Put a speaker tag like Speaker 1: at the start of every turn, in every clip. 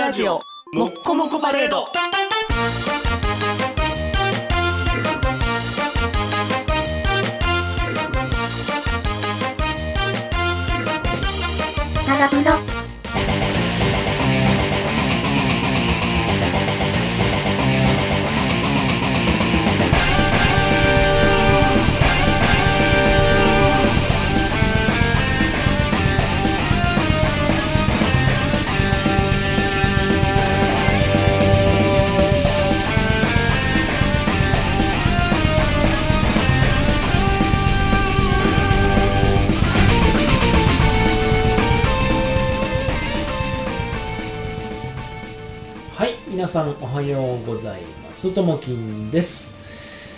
Speaker 1: ラジオもっこもこパレード。
Speaker 2: サガプロ
Speaker 3: 皆さんおはようございます。ともきんです。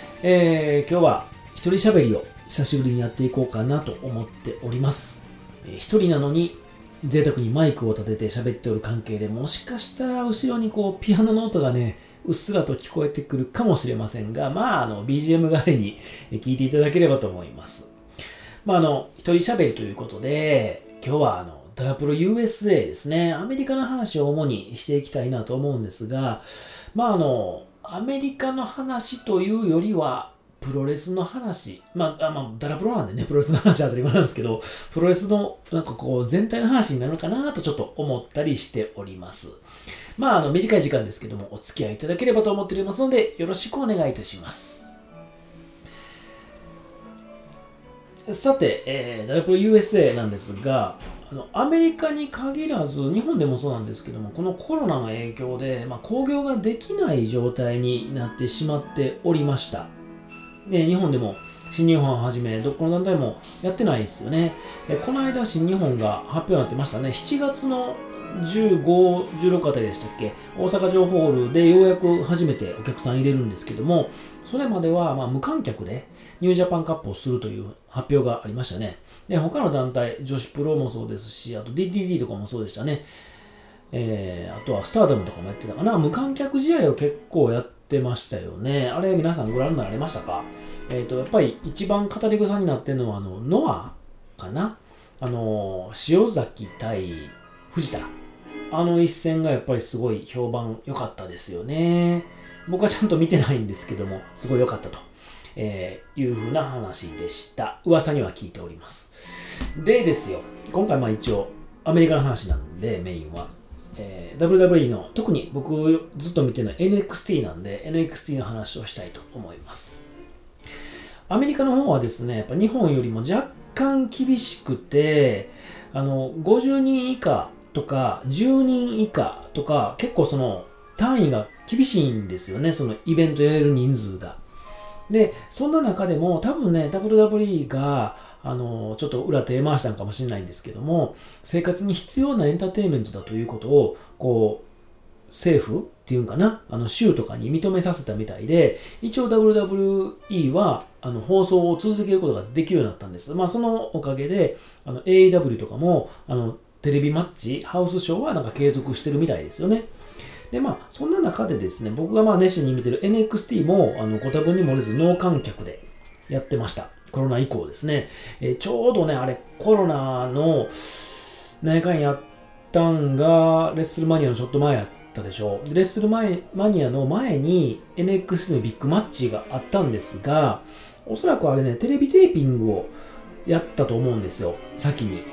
Speaker 3: 今日は一人喋りを久しぶりにやっていこうかなと思っております。一人なのに贅沢にマイクを立てて喋っておる関係で、もしかしたら後ろにピアノの音がねうっすらと聞こえてくるかもしれませんが、BGM 代わりに聞いていただければと思います。一人喋りということで、今日はダラプロ USA ですね。アメリカの話を主にしていきたいなと思うんですが、アメリカの話というよりは、プロレスの話。ダラプロなんでね、プロレスの話は当たり前なんですけど、プロレスの全体の話になるかなとちょっと思ったりしております。短い時間ですけども、お付き合いいただければと思っておりますので、よろしくお願いいたします。さて、ダラプロ USA なんですが、アメリカに限らず日本でもそうなんですけども、このコロナの影響で、興行ができない状態になってしまっておりました。で、日本でも新日本をはじめどこの団体もやってないですよね。この間新日本が発表になってましたね。7月の15、16あたりでしたっけ、大阪城ホールでようやく初めてお客さん入れるんですけども、それまでは無観客でニュージャパンカップをするという発表がありましたね。で、他の団体、女子プロもそうですし、あと DDT とかもそうでしたね。あとはスターダムとかもやってたかな。無観客試合を結構やってましたよね。あれ皆さんご覧になられましたか？やっぱり一番語り草になってるのはノアかな。塩崎対藤田。一戦がやっぱりすごい評判良かったですよね。僕はちゃんと見てないんですけども、すごい良かったと。いう風な話でした。噂には聞いております。でですよ、今回一応アメリカの話なんでメインは、WWE の特に僕ずっと見てるのは NXT なんで NXT の話をしたいと思います。アメリカの方はですね、やっぱ日本よりも若干厳しくて、50人以下とか10人以下とか結構その単位が厳しいんですよね。そのイベントやれる人数が。で、そんな中でも多分ね、WWE がちょっと裏手回したのかもしれないんですけども、生活に必要なエンターテインメントだということを政府っていうんかな、州とかに認めさせたみたいで、一応 WWE は放送を続けることができるようになったんです。そのおかげでAEW とかもテレビマッチ、ハウスショーは継続してるみたいですよね。で、そんな中でですね、僕が熱心に見てる NXT も、ご多分に漏れずノー観客でやってました。コロナ以降ですね。ちょうどね、あれ、コロナの、何回やったんが、レッスルマニアのちょっと前やったでしょ。レッスルマニアの前に NXT のビッグマッチがあったんですが、おそらくあれね、テレビテーピングをやったと思うんですよ、先に。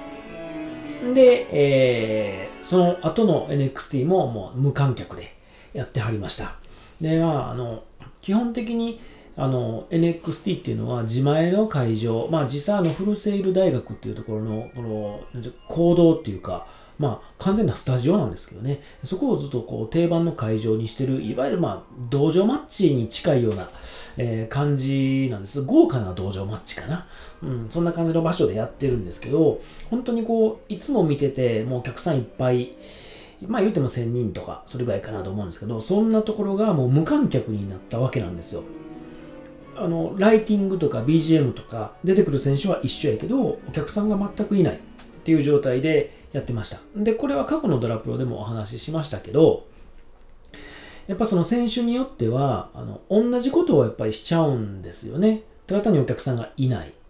Speaker 3: で、その後の NXT ももう無観客でやってはりました。で、基本的にNXT っていうのは自前の会場、実際フルセイル大学っていうところのこの講堂っていうか、完全なスタジオなんですけどね、そこをずっと定番の会場にしてる、いわゆる道場マッチに近いような、感じなんです。豪華な道場マッチかな。そんな感じの場所でやってるんですけど、本当にいつも見てて、もうお客さんいっぱい、言うても1000人とか、それぐらいかなと思うんですけど、そんなところがもう無観客になったわけなんですよ。ライティングとか BGM とか出てくる選手は一緒やけど、お客さんが全くいないっていう状態でやってました。で、これは過去のドラプロでもお話ししましたけど、やっぱその選手によっては同じことをやっぱりしちゃうんですよね。ただ単にお客さんがいない、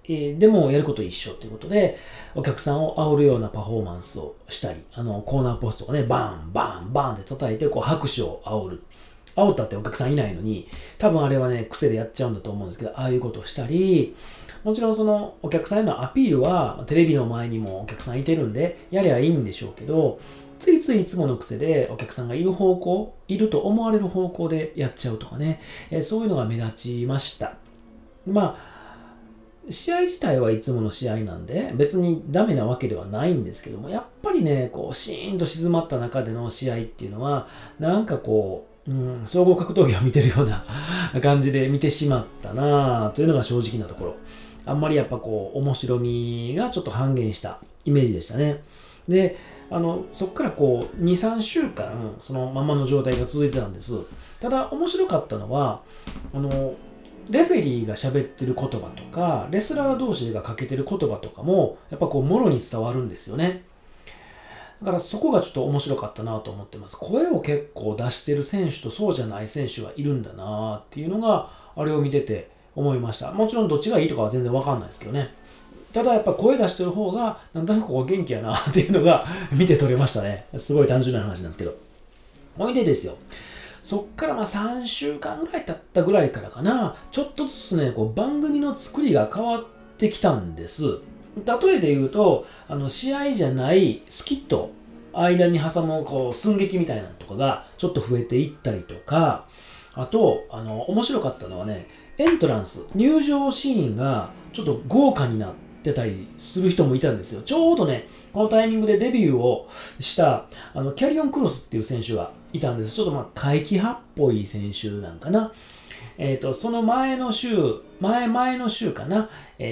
Speaker 3: でもやること一緒ということで、お客さんを煽るようなパフォーマンスをしたり、コーナーポストをね、バン、バン、バンって叩いて、こう拍手を煽る。煽ったってお客さんいないのに、多分あれはね、癖でやっちゃうんだと思うんですけど、ああいうことをしたり、もちろんそのお客さんへのアピールは、テレビの前にもお客さんいてるんで、やりゃいいんでしょうけど、ついついいつもの癖でお客さんがいる方向、いると思われる方向でやっちゃうとかね、そういうのが目立ちました。まあ、試合自体はいつもの試合なんで、別にダメなわけではないんですけども、やっぱりね、こう、シーンと静まった中での試合っていうのは、なんかこう、総合格闘技を見てるような感じで見てしまったなというのが正直なところ。あんまりやっぱこう、面白みがちょっと半減したイメージでしたね。で、そこからこう、2、3週間、そのままの状態が続いてたんです。ただ、面白かったのは、レフェリーが喋ってる言葉とか、レスラー同士がかけてる言葉とかも、やっぱこう、もろに伝わるんですよね。だからそこがちょっと面白かったなと思ってます。声を結構出してる選手とそうじゃない選手がいるんだなっていうのが、あれを見てて思いました。もちろんどっちがいいとかは全然わかんないですけどね。ただやっぱ声出してる方が、なんとなくここ元気やなっていうのが見て取れましたね。すごい単純な話なんですけど。ほいでですよ。そっからまあ3週間ぐらい経ったぐらいからかな、ちょっとずつね、こう番組の作りが変わってきたんです。例えで言うと、試合じゃないスキット、間に挟むこう寸劇みたいなのとかがちょっと増えていったりとか、あと、面白かったのはね、エントランス、入場シーンがちょっと豪華になってたりする人もいたんですよ。ちょうどね、このタイミングでデビューをしたキャリオンクロスっていう選手がいたんです。ちょっとまあ怪奇派っぽい選手なんかな。その前の週かな、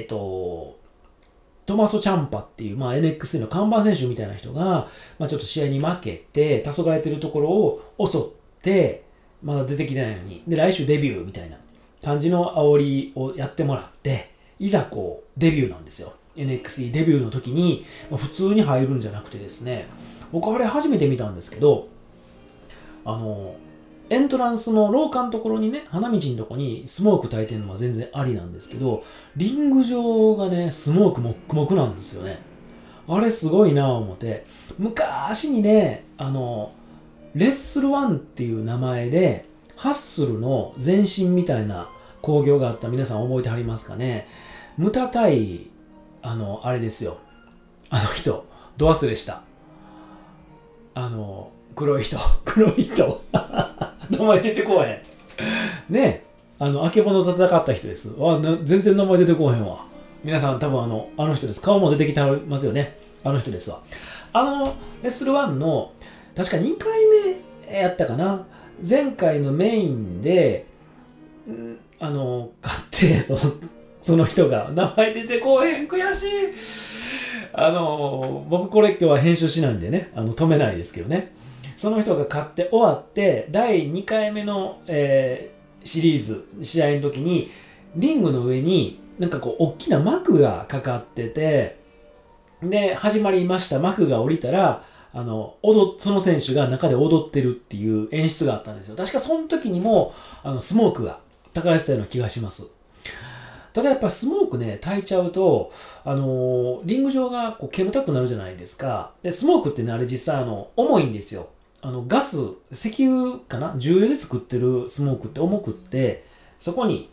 Speaker 3: トマソ・チャンパっていう、まあ、NXT の看板選手みたいな人が、まあ、ちょっと試合に負けて、黄昏れてるところを襲って、まだ出てきてないのに、で、来週デビューみたいな感じの煽りをやってもらって、いざこう、デビューなんですよ。NXT デビューの時に、普通に入るんじゃなくてですね、僕あれ初めて見たんですけど、エントランスの廊下のところにね、花道のところにスモーク焚いてるのは全然ありなんですけど、リング上がね、スモークもっくもくなんですよね。あれすごいなぁ思って。昔にね、レッスルワンっていう名前で、ハッスルの前身みたいな興行があった皆さん覚えてはりますかね。ムタ対、あれですよ。人、ど忘れした。黒い人。名前出てこへん。ねあけぼの戦った人です。全然名前出てこへんわ。皆さん多分あの人です。顔も出てきてますよね。あの人ですわ。レッスル1の、確か2回目やったかな。前回のメインで、勝って、その人が、名前出てこへん。悔しい。僕これ今日は編集しないんでね、止めないですけどね。その人が勝って終わって、第2回目の、シリーズ、試合の時に、リングの上になんかこう、大きな幕がかかってて、で、始まりました。幕が降りたら、その選手が中で踊ってるっていう演出があったんですよ。確かその時にも、スモークが高らせたような気がします。ただやっぱスモークね、焚いちゃうと、リング上がこう煙たくなるじゃないですか。で、スモークってね、あれ実際重いんですよ。ガス、石油かな重油で作ってるスモークって重くって、そこに、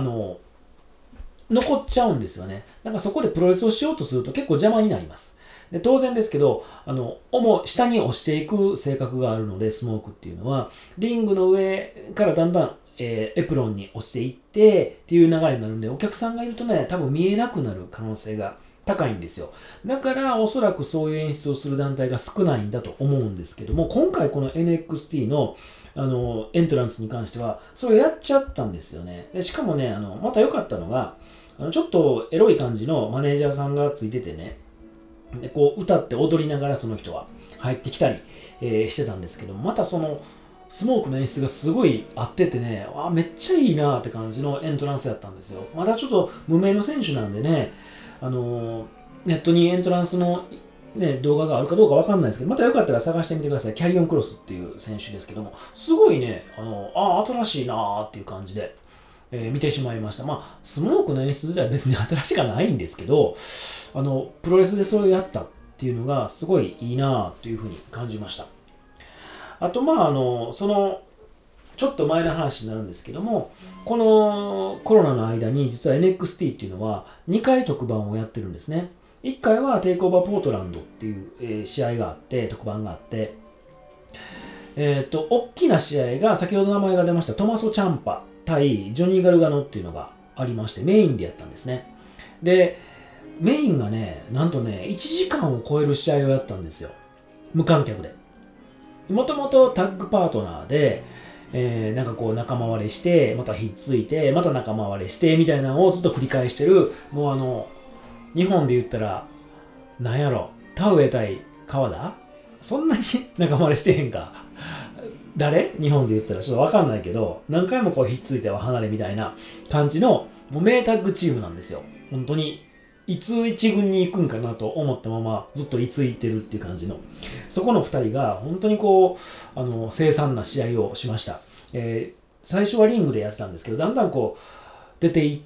Speaker 3: 残っちゃうんですよね。なんかそこでプロレスをしようとすると結構邪魔になります。で当然ですけど、下に押していく性格があるので、スモークっていうのは、リングの上からだんだん、エプロンに落ちていってっていう流れになるんで、お客さんがいるとね、多分見えなくなる可能性が高いんですよ。だからおそらくそういう演出をする団体が少ないんだと思うんですけども、今回この NXT のエントランスに関してはそれをやっちゃったんですよね。でしかもね、また良かったのが、ちょっとエロい感じのマネージャーさんがついててね、でこう歌って踊りながらその人は入ってきたり、してたんですけど、またそのスモークの演出がすごい合っててね、めっちゃいいなって感じのエントランスやったんですよ。まだちょっと無名の選手なんでね、ネットにエントランスの、ね、動画があるかどうかわかんないですけど、またよかったら探してみてください。キャリオンクロスっていう選手ですけども、すごいね、新しいなーっていう感じで、 見てしまいました。スモークの演出自体は別に新しくはないんですけど、プロレスでそれをやったっていうのがすごいいいなというふうに感じました。あと、その、ちょっと前の話になるんですけども、このコロナの間に実は NXT っていうのは2回特番をやってるんですね。1回はテイクオーバーポートランドっていう試合があって、特番があって、大きな試合が先ほど名前が出ましたトマソ・チャンパ対ジョニー・ガルガノっていうのがありまして、メインでやったんですね。で、メインがね、なんとね、1時間を超える試合をやったんですよ。無観客で。もともとタッグパートナーで、なんかこう仲間割れして、またひっついて、また仲間割れして、みたいなのをずっと繰り返してる、もう日本で言ったら、なんやろ、田植え対川田そんなに仲間割れしてへんか。誰日本で言ったらちょっとわかんないけど、何回もこうひっついては離れみたいな感じの、もう名タッグチームなんですよ。本当に。いつ一軍に行くんかなと思ったままずっと居ついてるっていう感じの。そこの二人が本当にこう、凄惨な試合をしました。最初はリングでやってたんですけど、だんだんこう、出ていって、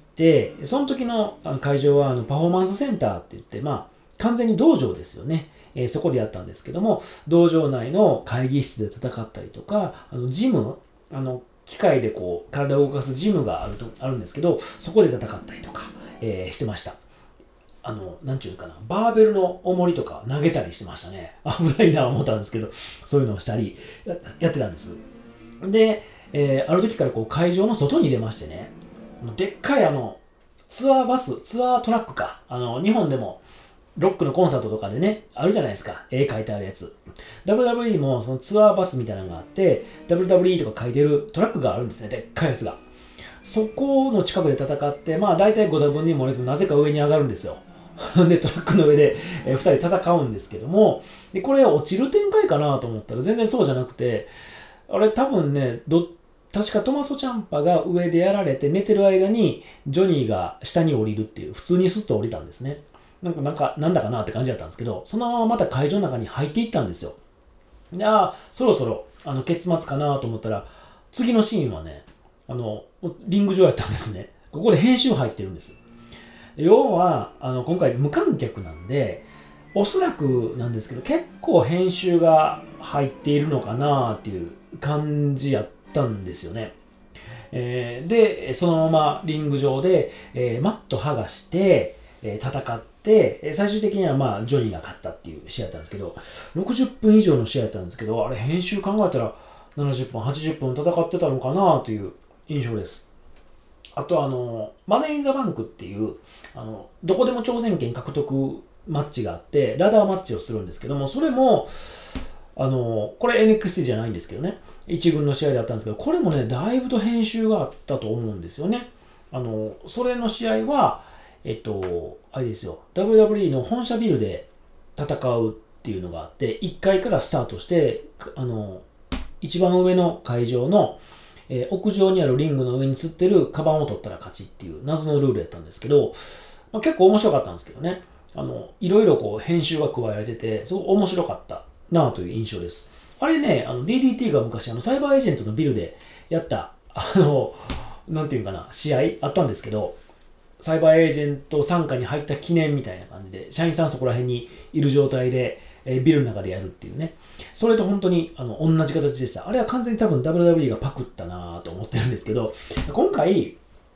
Speaker 3: その時の会場はパフォーマンスセンターって言って、完全に道場ですよね。そこでやったんですけども、道場内の会議室で戦ったりとか、ジム、機械でこう体を動かすジムがあるんですけど、そこで戦ったりとか、してました。なんちゅうかな、バーベルの重りとか投げたりしてましたね。危ないな思ったんですけど、そういうのをしたりやってたんです。で、ある時からこう会場の外に出ましてね、でっかいツアートラックか、日本でもロックのコンサートとかでね、あるじゃないですか。絵描いてあるやつ。WWE もそのツアーバスみたいなのがあって、WWE とか書いてるトラックがあるんですね。でっかいやつが。そこの近くで戦って、大体ご多分に漏れずなぜか上に上がるんですよ。で、トラックの上で2人戦うんですけども、で、これ落ちる展開かなと思ったら全然そうじゃなくて、あれ多分ね、確かトマソ・チャンパが上でやられて寝てる間にジョニーが下に降りるっていう、普通にスッと降りたんですね。なんだかなって感じだったんですけど、そのまままた会場の中に入っていったんですよ。で、そろそろ結末かなと思ったら、次のシーンはね、リング上やったんですね。ここで編集入ってるんです。要は、今回無観客なんで、おそらくなんですけど、結構編集が入っているのかなっていう感じやったんですよね。で、そのままリング上で、マット剥がして、戦って、最終的にはジョニーが勝ったっていう試合だったんですけど、60分以上の試合だったんですけど、あれ編集考えたら70分、80分戦ってたのかなという印象です。あとマネー・イン・ザ・バンクっていう、どこでも挑戦権獲得マッチがあって、ラダーマッチをするんですけども、それも、これ NXT じゃないんですけどね、一軍の試合であったんですけど、これもね、だいぶと編集があったと思うんですよね。それの試合は、あれですよ、WWE の本社ビルで戦うっていうのがあって、1階からスタートして、一番上の会場の、屋上にあるリングの上に吊ってるカバンを取ったら勝ちっていう謎のルールやったんですけど、結構面白かったんですけどね、いろいろこう編集が加えられてて、すごく面白かったなという印象です。あれね、DDT が昔サイバーエージェントのビルでやった、なんていうかな、試合あったんですけど、サイバーエージェント傘下に入った記念みたいな感じで、社員さんそこら辺にいる状態で、ビルの中でやるっていうね。それと本当に同じ形でした。あれは完全に多分 WWE がパクったなと思ってるんですけど、今回、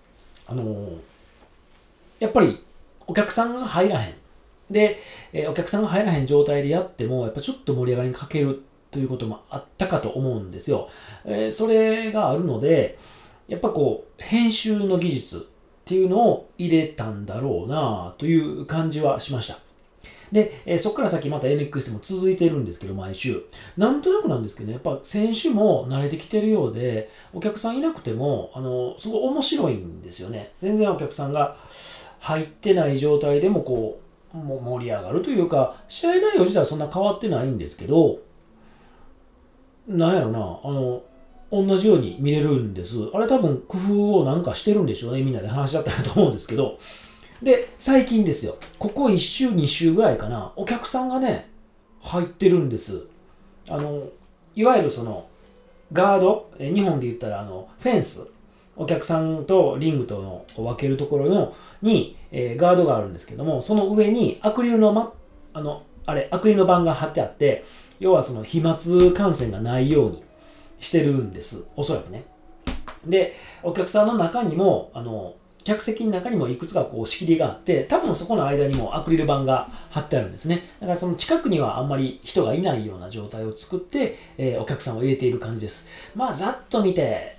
Speaker 3: やっぱりお客さんが入らへん。で、お客さんが入らへん状態でやっても、やっぱちょっと盛り上がりに欠けるということもあったかと思うんですよ。それがあるので、やっぱこう、編集の技術っていうのを入れたんだろうなという感じはしました。で、そこから先また NXT も続いているんですけど、毎週。なんとなくなんですけどね、やっぱ選手も慣れてきてるようで、お客さんいなくても、すごい面白いんですよね。全然お客さんが入ってない状態でもこう、もう盛り上がるというか、試合内容自体はそんな変わってないんですけど、なんやろな、同じように見れるんです。あれ多分工夫をなんかしてるんでしょうね。みんなで話し合ったと思うんですけど、で、最近ですよ。ここ1週、2週ぐらいかな。お客さんがね、入ってるんです。いわゆるその、ガード、日本で言ったらフェンス。 お客さんとリングとの分けるところに、ガードがあるんですけども、その上にアクリルの、アクリルの板が貼ってあって、要はその飛沫感染がないようにしてるんです。おそらくね。で、お客さんの中にも、客席の中にもいくつかこう仕切りがあって、多分そこの間にもアクリル板が貼ってあるんですね。だからその近くにはあんまり人がいないような状態を作って、お客さんを入れている感じです。まあざっと見て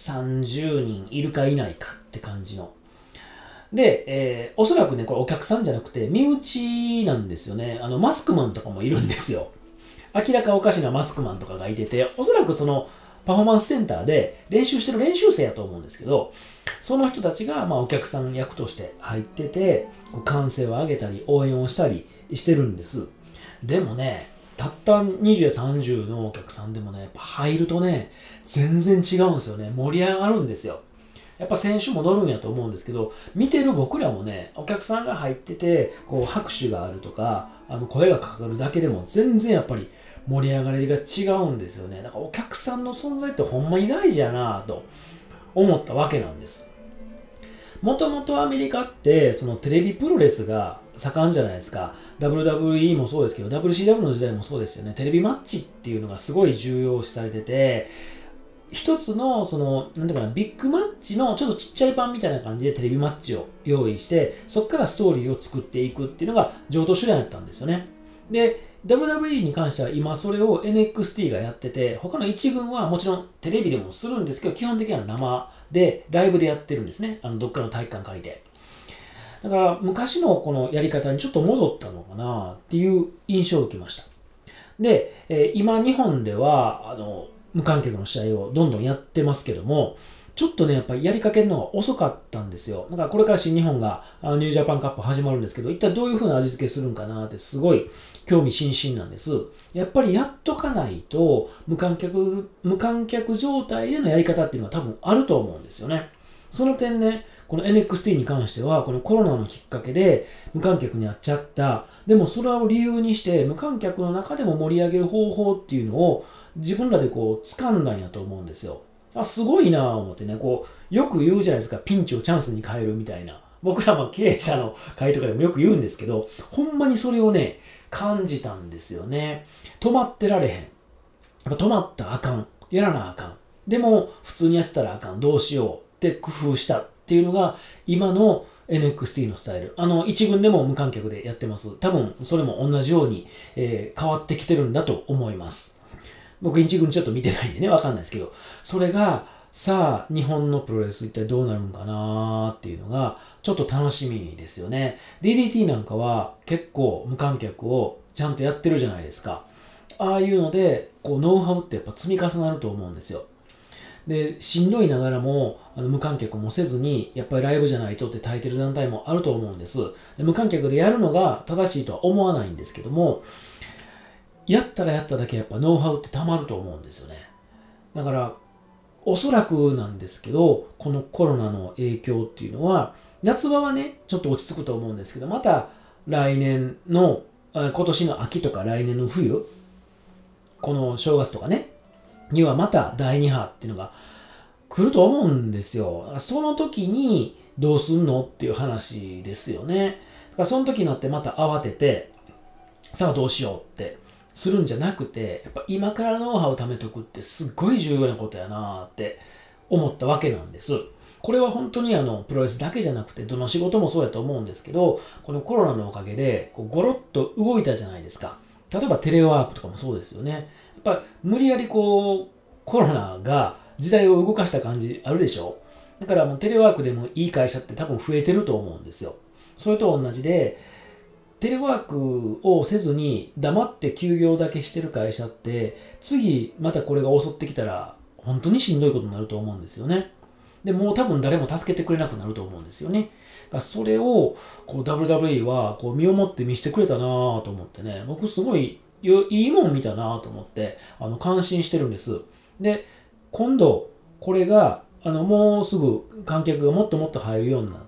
Speaker 3: 30人いるかいないかって感じの。で、おそらくね、これお客さんじゃなくて身内なんですよね。マスクマンとかもいるんですよ。明らかおかしなマスクマンとかがいてて、おそらくそのパフォーマンスセンターで練習してる練習生やと思うんですけど、その人たちがお客さん役として入ってて、歓声を上げたり応援をしたりしてるんです。でもね、たった20や30のお客さんでもね、やっぱ入るとね、全然違うんですよね。盛り上がるんですよ。やっぱ選手も乗るんやと思うんですけど、見てる僕らもね、お客さんが入ってて、こう拍手があるとか、声がかかるだけでも全然やっぱり盛り上がりが違うんですよね。だからお客さんの存在ってほんまに大事やなぁと思ったわけなんです。もともとアメリカってそのテレビプロレスが盛んじゃないですか。WWE もそうですけど、WCW の時代もそうですよね。テレビマッチっていうのがすごい重要視されてて、一つのそのなんていうかな、ビッグマッチのちょっとちっちゃい版みたいな感じでテレビマッチを用意して、そこからストーリーを作っていくっていうのが常套手段だったんですよね。で、WWE に関しては今それを NXT がやってて、他の一軍はもちろんテレビでもするんですけど、基本的には生でライブでやってるんですね。どっかの体育館借りて。だから昔のこのやり方にちょっと戻ったのかなっていう印象を受けました。で、今日本では無観客の試合をどんどんやってますけども、ちょっとね、やっぱりやりかけるのが遅かったんですよ。だからこれから新日本がニュージャパンカップ始まるんですけど、一体どういう風な味付けするんかなってすごい興味津々なんです。やっぱりやっとかないと無観客状態でのやり方っていうのは多分あると思うんですよね。その点ね、この NXT に関しては、このコロナのきっかけで無観客になっちゃった。でもそれを理由にして無観客の中でも盛り上げる方法っていうのを自分らでこう掴んだんやと思うんですよ。すごいなぁ思ってね、よく言うじゃないですか、ピンチをチャンスに変えるみたいな。僕らも経営者の会とかでもよく言うんですけど、ほんまにそれをね、感じたんですよね。止まってられへん。やっぱ止まったらあかん。やらなあかん。でも、普通にやってたらあかん。どうしようって工夫したっていうのが、今の NXT のスタイル。一軍でも無観客でやってます。多分、それも同じように、変わってきてるんだと思います。僕一軍ちょっと見てないんでね、わかんないですけど、それが、さあ、日本のプロレス一体どうなるんかなーっていうのが、ちょっと楽しみですよね。DDT なんかは結構無観客をちゃんとやってるじゃないですか。ああいうので、ノウハウってやっぱ積み重なると思うんですよ。で、しんどいながらも、無観客もせずに、やっぱりライブじゃないとって耐えてる団体もあると思うんです。で無観客でやるのが正しいとは思わないんですけども、やったらやっただけやっぱノウハウってたまると思うんですよね。だから、おそらくなんですけど、このコロナの影響っていうのは、夏場はね、ちょっと落ち着くと思うんですけど、また来年の、今年の秋とか来年の冬、この正月とかね、にはまた第2波っていうのが来ると思うんですよ。その時にどうすんのっていう話ですよね。だからその時になってまた慌てて、さあどうしようってするんじゃなくて、やっぱ今からノウハウを貯めとくってすっごい重要なことやなって思ったわけなんです。これは本当にプロレスだけじゃなくて、どの仕事もそうやと思うんですけど、このコロナのおかげでゴロッと動いたじゃないですか。例えばテレワークとかもそうですよね。やっぱ無理やりコロナが時代を動かした感じあるでしょ。だからもうテレワークでもいい会社って多分増えてると思うんですよ。それと同じで、テレワークをせずに黙って休業だけしてる会社って、次またこれが襲ってきたら本当にしんどいことになると思うんですよね。でもう多分誰も助けてくれなくなると思うんですよね。それをWWE は身をもって見せてくれたなぁと思ってね、僕すごいいいもん見たなぁと思って感心してるんです。で、今度これがもうすぐ観客がもっともっと入るようになって、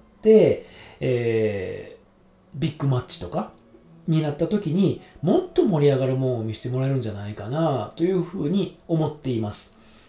Speaker 3: ビッグマッチとかになった時にもっと盛り上がるものを見せてもらえるんじゃないかなというふうに思っています。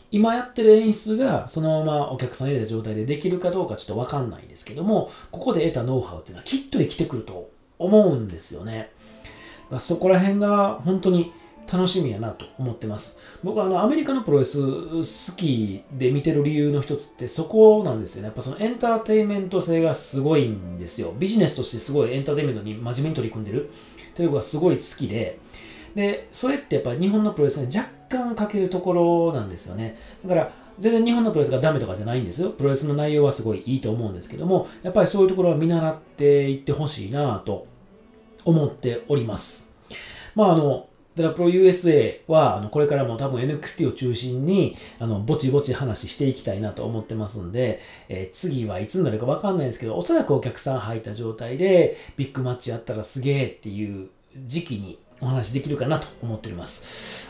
Speaker 3: 今やってる演出がそのままお客さん入れた状態でできるかどうかちょっと分かんないですけども、ここで得たノウハウっていうのはきっと生きてくると思うんですよね。そこら辺が本当に楽しみやなと思ってます。僕はアメリカのプロレス好きで見てる理由の一つってそこなんですよね。やっぱそのエンターテインメント性がすごいんですよ。ビジネスとしてすごいエンターテインメントに真面目に取り組んでるというのがすごい好きで、それってやっぱ日本のプロレスに若干欠けるところなんですよね。だから全然日本のプロレスがダメとかじゃないんですよ。プロレスの内容はすごいいいと思うんですけども、やっぱりそういうところは見習っていってほしいなと思っております。ダラプロ USA はこれからも多分 NXT を中心にぼちぼち話していきたいなと思ってますんで、次はいつになるか分かんないですけど、おそらくお客さん入った状態でビッグマッチやったらすげえっていう時期にお話できるかなと思っております。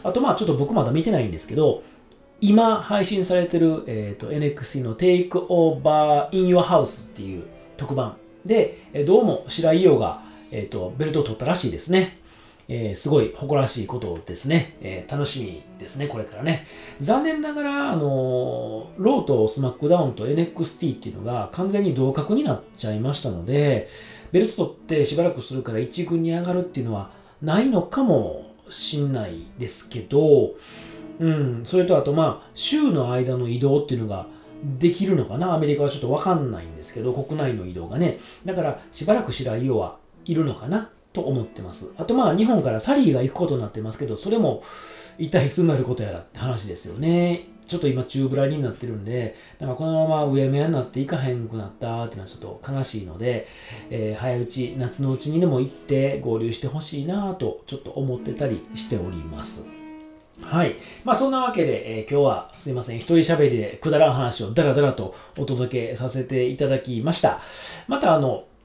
Speaker 3: あとちょっと僕まだ見てないんですけど、今配信されてる、NXT の Take Over in Your House っていう特番で、どうも白井伊代が、ベルトを取ったらしいですね。すごい誇らしいことですね。楽しみですね、これからね。残念ながら、ローとスマックダウンと NXT っていうのが完全に同格になっちゃいましたので、ベルト取ってしばらくするから一軍に上がるっていうのはないのかもしんないですけど、それとあと週の間の移動っていうのができるのかな。アメリカはちょっとわかんないんですけど、国内の移動がね。だからしばらく白井伊代はいるのかなと思ってます。あと日本からサリーが行くことになってますけど、それも一体いつになることやらって話ですよね。ちょっと今中ぶらりになってるんで、このまま上目になっていかへんくなったっていうのはちょっと悲しいので、早いうち夏のうちにでも行って合流してほしいなとちょっと思ってたりしております。はい。そんなわけで、今日はすいません。一人喋りでくだらん話をダラダラとお届けさせていただきました。また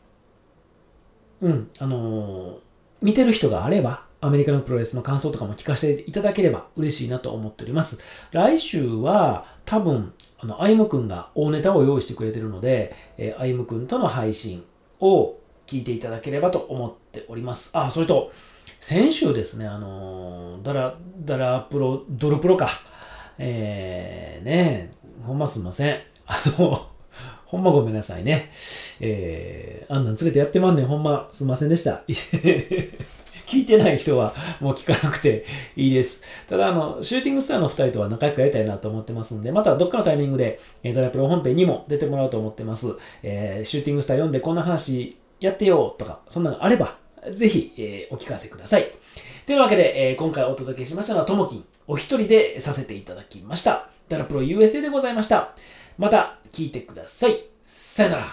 Speaker 3: 見てる人があれば、アメリカのプロレスの感想とかも聞かせていただければ嬉しいなと思っております。来週は多分、アイムくんが大ネタを用意してくれてるので、アイムくんとの配信を聞いていただければと思っております。それと、先週ですね、ドルプロか。ほんますんません。ほんまごめんなさいね。あんなん連れてやってまんねん。ほんますんませんでした。聞いてない人はもう聞かなくていいです。ただ、シューティングスターの2人とは仲良くやりたいなと思ってますんで、またどっかのタイミングで、ダラプロ本編にも出てもらおうと思ってます。シューティングスター読んでこんな話やってよとか、そんなのあれば、ぜひ、お聞かせください。というわけで、今回お届けしましたのはともきんお一人でさせていただきました。ダラプロ USA でございました。また聞いてください。さよなら。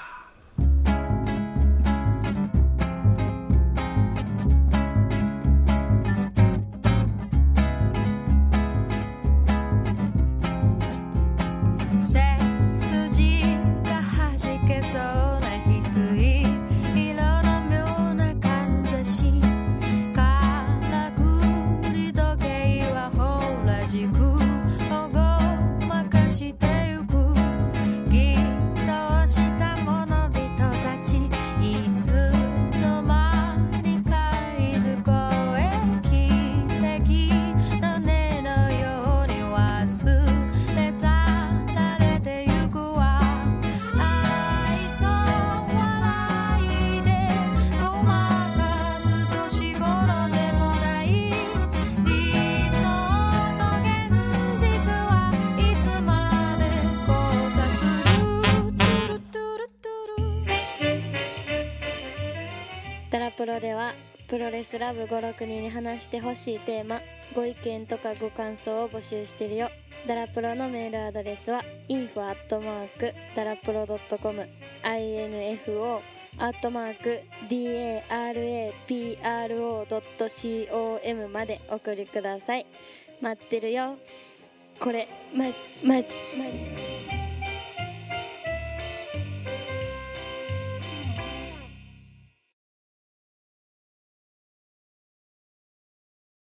Speaker 2: ダラプロではプロレスラブ5、6人に話してほしいテーマ、ご意見とかご感想を募集してるよ。ダラプロのメールアドレスは info@darapro.com info@darapro.com まで送りください。待ってるよ。これマジ